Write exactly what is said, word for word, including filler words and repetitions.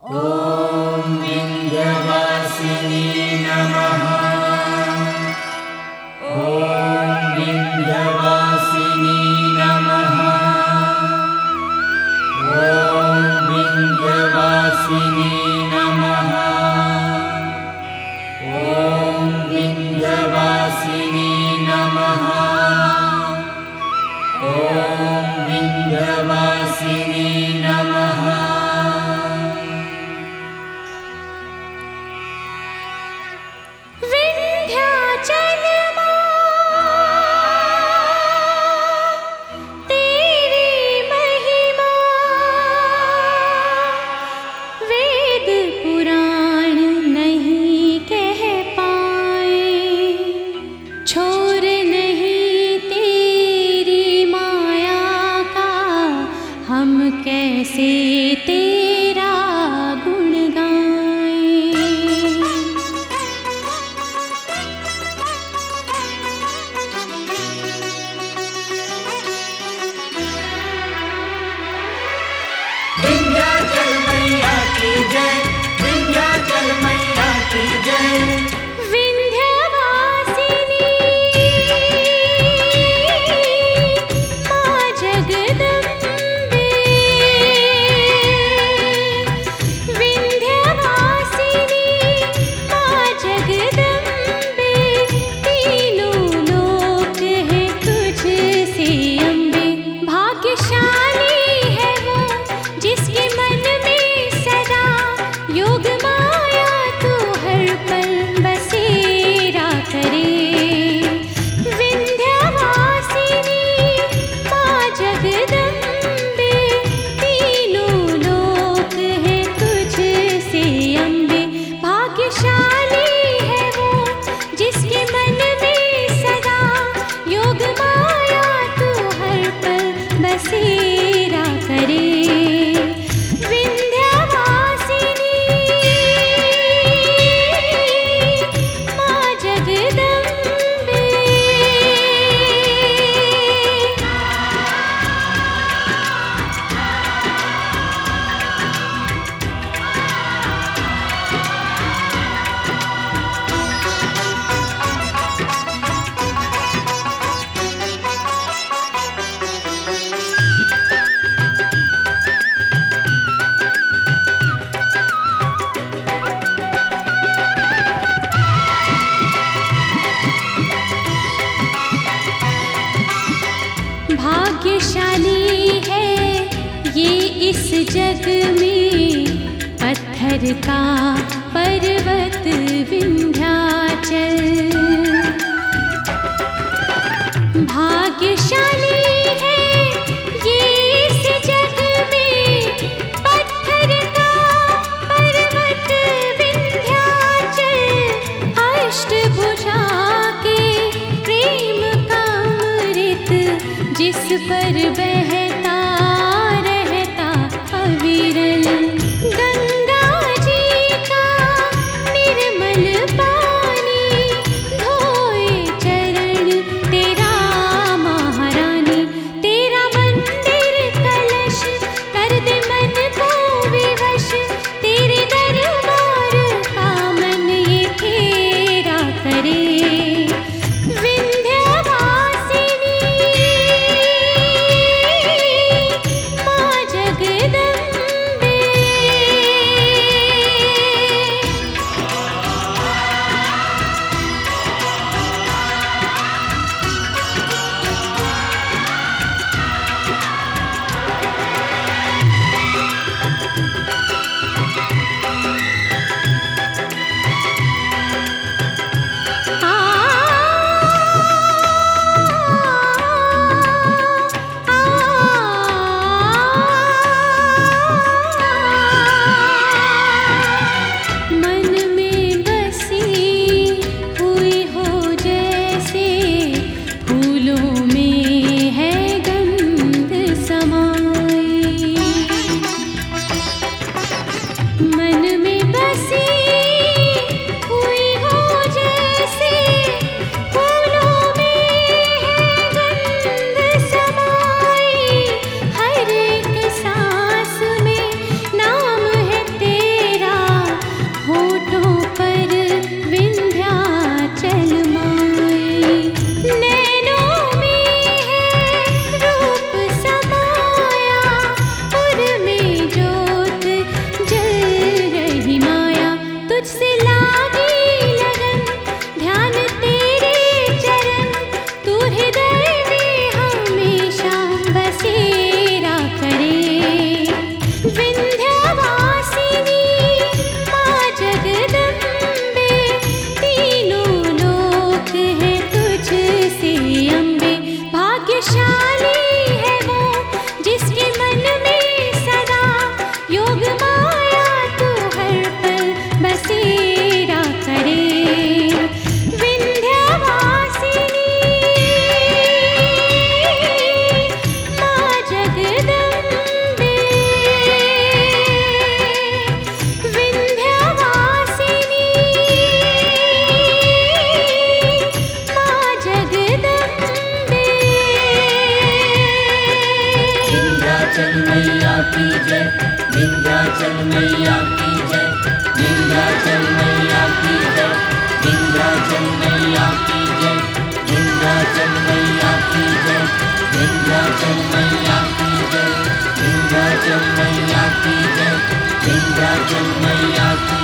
ॐ विन्ध्यवासिनी नमः। ॐ विन्ध्यवासिनी नमः। ॐ विन्ध्यवासिनी नमः। ॐ विन्ध्यवासिनी नमः। ॐ विन्ध्यवासिनी नमः। कैसे तेरा गुण गाएं। विंध्याचल मैया की जय, विंध्याचल मैया की जय। भाग्यशाली है ये इस जग में, पत्थर का पर्वत विंध्याचल। भाग्यशाली है ये इस जग में, पत्थर का पर्वत विंध्याचल। अष्टभुजा के प्रेम का अमृत जिस पर बहता रहता अविरल। गंगा जी का निर्मल पानी धोए चरण तेरा महारानी। तेरा मंदिर कलश कर दे मन को विवश, तेरे दरबार का मन ये फेरा करे। की जय, विंध्याचल मैया की जय, विंध्याचल मैया की जय, विंध्याचल मैया की जय, विंध्याचल मैया की जय, विंध्याचल मैया की जय, विंध्याचल मैया की जय, विंध्याचल मैया की